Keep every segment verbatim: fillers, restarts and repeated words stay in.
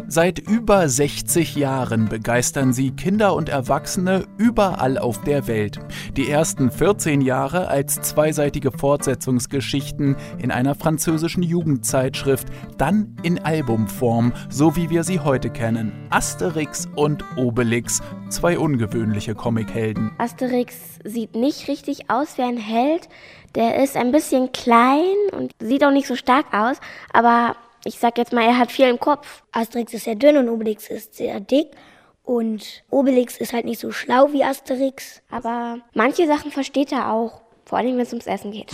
Seit über sechzig Jahren begeistern sie Kinder und Erwachsene überall auf der Welt. Die ersten vierzehn Jahre als zweiseitige Fortsetzungsgeschichten in einer französischen Jugendzeitschrift, dann in Albumform, so wie wir sie heute kennen. Asterix und Obelix, zwei ungewöhnliche Comichelden. Asterix sieht nicht richtig aus wie ein Held. Der ist ein bisschen klein und sieht auch nicht so stark aus, aber ich sag jetzt mal, er hat viel im Kopf. Asterix ist sehr dünn und Obelix ist sehr dick. Und Obelix ist halt nicht so schlau wie Asterix. Aber manche Sachen versteht er auch, vor allem wenn es ums Essen geht.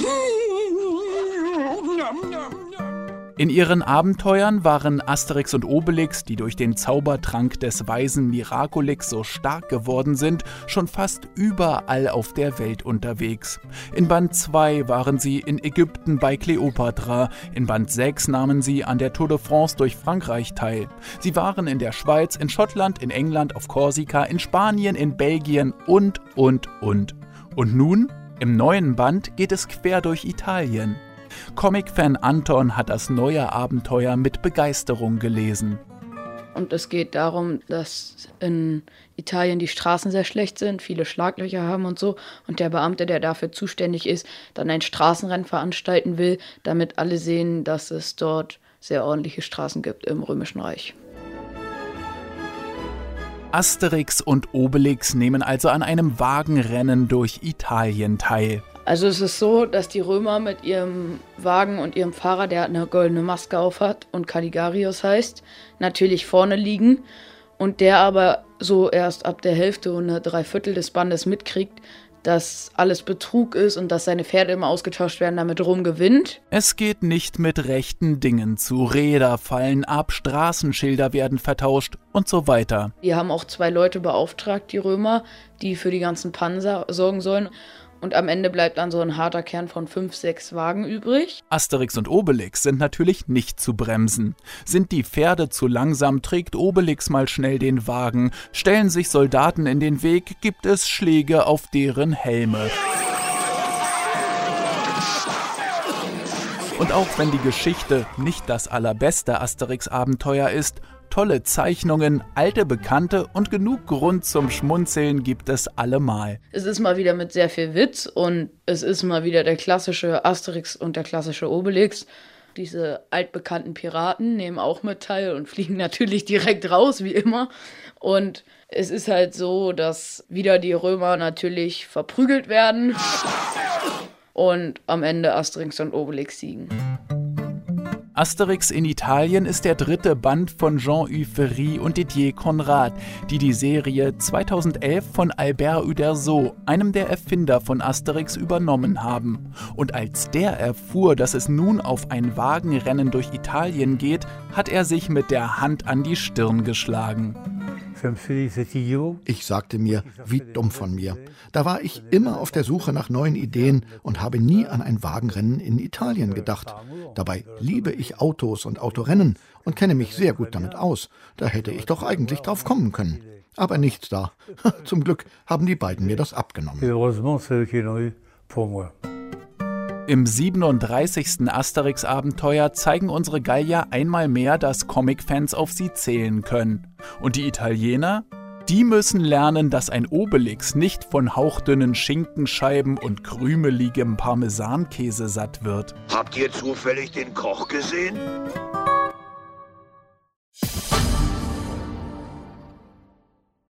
In ihren Abenteuern waren Asterix und Obelix, die durch den Zaubertrank des weisen Miraculix so stark geworden sind, schon fast überall auf der Welt unterwegs. In Band zwei waren sie in Ägypten bei Kleopatra, in Band sechs nahmen sie an der Tour de France durch Frankreich teil. Sie waren in der Schweiz, in Schottland, in England, auf Korsika, in Spanien, in Belgien und, und, und. Und nun, im neuen Band, geht es quer durch Italien. Comic-Fan Anton hat das neue Abenteuer mit Begeisterung gelesen. Und es geht darum, dass in Italien die Straßen sehr schlecht sind, viele Schlaglöcher haben und so. Und der Beamte, der dafür zuständig ist, dann ein Straßenrennen veranstalten will, damit alle sehen, dass es dort sehr ordentliche Straßen gibt im Römischen Reich. Asterix und Obelix nehmen also an einem Wagenrennen durch Italien teil. Also es ist so, dass die Römer mit ihrem Wagen und ihrem Fahrer, der eine goldene Maske aufhat und Caligarius heißt, natürlich vorne liegen und der aber so erst ab der Hälfte und eine Dreiviertel des Bandes mitkriegt, dass alles Betrug ist und dass seine Pferde immer ausgetauscht werden, damit Rom gewinnt. Es geht nicht mit rechten Dingen zu. Räder fallen ab, Straßenschilder werden vertauscht und so weiter. Die haben auch zwei Leute beauftragt, die Römer, die für die ganzen Panzer sorgen sollen. Und am Ende bleibt dann so ein harter Kern von fünf, sechs Wagen übrig. Asterix und Obelix sind natürlich nicht zu bremsen. Sind die Pferde zu langsam, trägt Obelix mal schnell den Wagen. Stellen sich Soldaten in den Weg, gibt es Schläge auf deren Helme. Und auch wenn die Geschichte nicht das allerbeste Asterix-Abenteuer ist, tolle Zeichnungen, alte Bekannte und genug Grund zum Schmunzeln gibt es allemal. Es ist mal wieder mit sehr viel Witz und es ist mal wieder der klassische Asterix und der klassische Obelix. Diese altbekannten Piraten nehmen auch mit teil und fliegen natürlich direkt raus, wie immer. Und es ist halt so, dass wieder die Römer natürlich verprügelt werden und am Ende Asterix und Obelix siegen. Asterix in Italien ist der dritte Band von Jean-Yves Ferry und Didier Conrad, die die Serie zweitausendelf von Albert Uderzo, einem der Erfinder von Asterix, übernommen haben. Und als der erfuhr, dass es nun auf ein Wagenrennen durch Italien geht, hat er sich mit der Hand an die Stirn geschlagen. Ich sagte mir, wie dumm von mir. Da war ich immer auf der Suche nach neuen Ideen und habe nie an ein Wagenrennen in Italien gedacht. Dabei liebe ich Autos und Autorennen und kenne mich sehr gut damit aus. Da hätte ich doch eigentlich drauf kommen können. Aber nichts da. Zum Glück haben die beiden mir das abgenommen. Im siebenunddreißigsten Asterix-Abenteuer zeigen unsere Gallier einmal mehr, dass Comic-Fans auf sie zählen können. Und die Italiener? Die müssen lernen, dass ein Obelix nicht von hauchdünnen Schinkenscheiben und krümeligem Parmesankäse satt wird. Habt ihr zufällig den Koch gesehen?